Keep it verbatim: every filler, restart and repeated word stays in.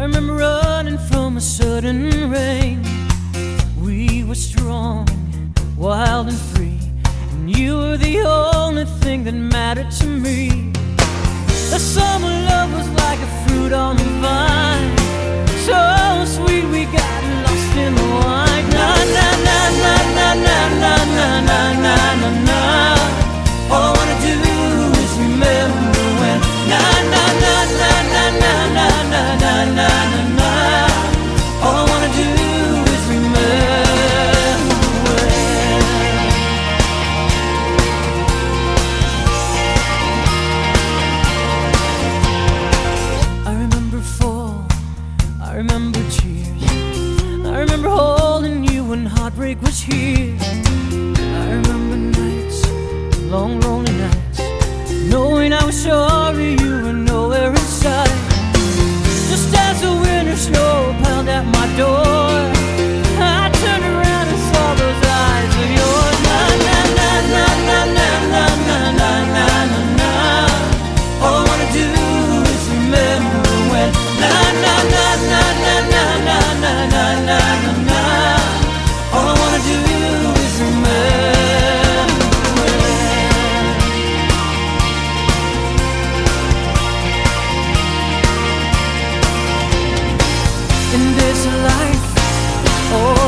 I remember running from a sudden rain. We were strong, wild and free, and you were the only thing that mattered to me. The summer love was like a fruit on the vine, so sweet we got lost in the wine. Na na na na na na na na na na na na. All I wanna do is remember when. Na na na na na na na na na na na. All I wanna do is remember when. I remember fall, I remember tears, I remember holding you when heartbreak was here. I remember nights, long lonely nights, knowing I was sorry you were nowhere in sight. Just as the winter snow piled at my door, I turned around and saw those eyes of yours. Na na na na na na na na na na na na. All I wanna do is remember when. Na na na na na na na na na na na na. All I wanna do is remember when. In this life, oh